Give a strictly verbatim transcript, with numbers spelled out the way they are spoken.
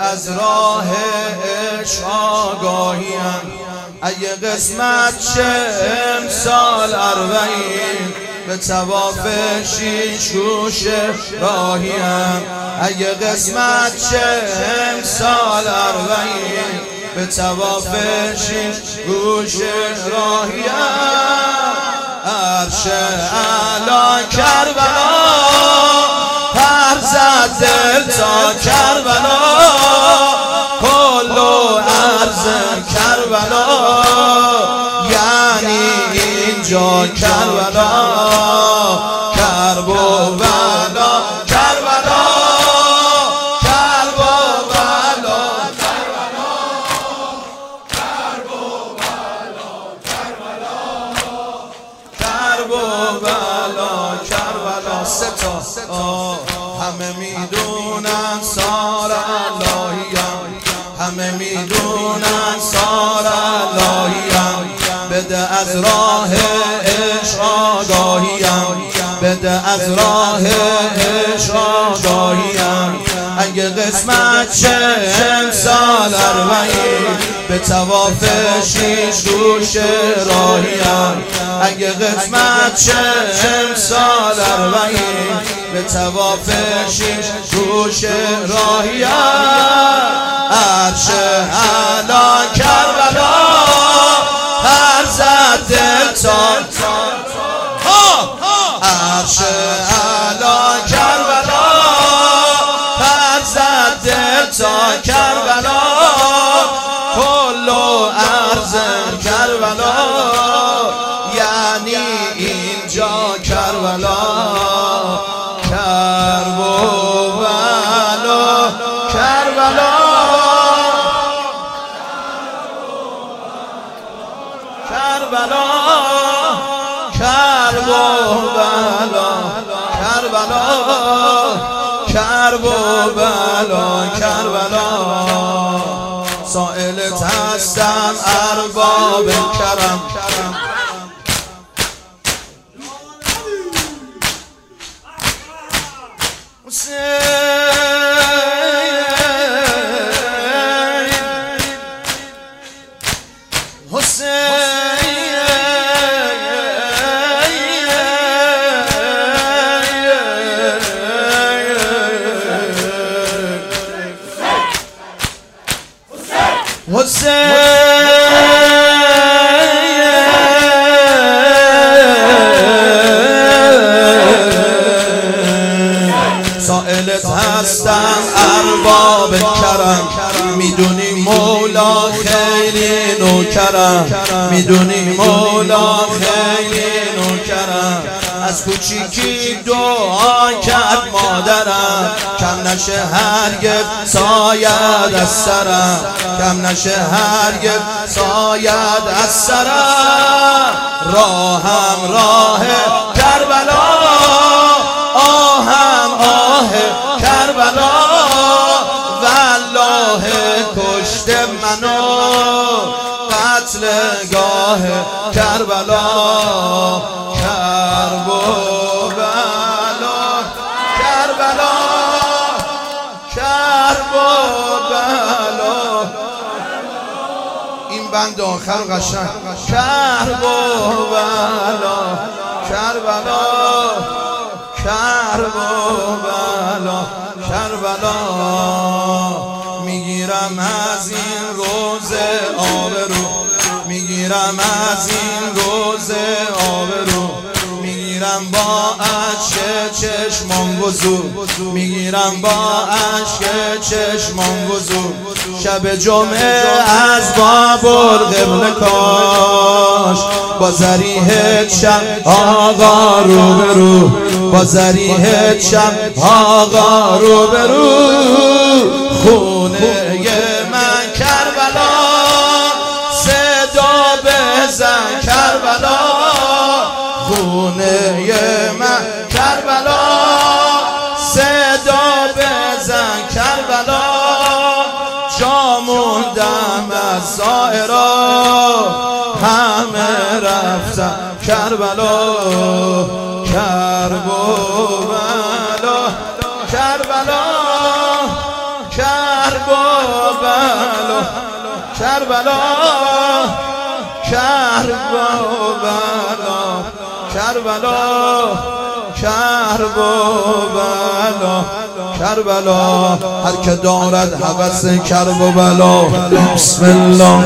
از راه عشق آگاهیم اگه قسمت شه امسال اربعین به طواف شیش گوش راهیم اگه قسمت شه امسال اربعین به طواف شیش گوش راهیم عرش اعلی کربلا پر زد دل تا کربلا کل و عرض کربلا یعنی اینجا کربلا کرب و بلا کربلا کرب و بلا کربلا کرب و بلا کربلا کرب و بلا کربلا ستا همه میدونن سار اللهیم همه میدونن سار اللهیم بده از راه عشق آگاهیم بده از راه عشق آگاهیم اگه قسمت شه امسال اربعین به طواف شیش گوش راهیم اگه قسمت شه امسال اربعین به طواف شیش گوش راهیم عرش اعلی کربلا پر زد دل تا عرش اعلی کربلا پر زد دل تا کربلا کل و عرض کربلا یعنی اینجا کربلا کرب و بلا کربلا کربلا کرب و بلا کربلا کرب و بلا کربلا سائلت هستم ارباب کرم سائلت هستم ارباب کرم میدونی مولا خیلی نوکرم میدونی مولا خیلی نوکرم از کوچیکی دعا کرد مادرم کم نشه هرگز ساید از سرم کم نشه هرگز ساید از سرم راهم راه کربلا آهم آه کربلا والله کشت منو قتل گاه کربلا کرب و بلا کربلا کرب و بلا این بند آخر قشنگ کرب و بلا کربلا کرب و بلا کربلا میگیرم از این روز آبرو میگیرم از این روز آبرو میگیرم با اشک چشمان وضو میگیرم با اشک چشمان وضو شب جمعه از بابل قبله کاش با ذریح شب آقا رو برو با ذریح شب آقا رو برو خونه من کربلا صدا بزن کربلا خونه من کربلا صدا بزن کربلا جا موندم از زائرا همه رفتن کربلا کرب و بلا کربلا کرب و کربلا کربلا کربلا کربلا کربلا هر که دارد هوس کرب و بلا بسم الله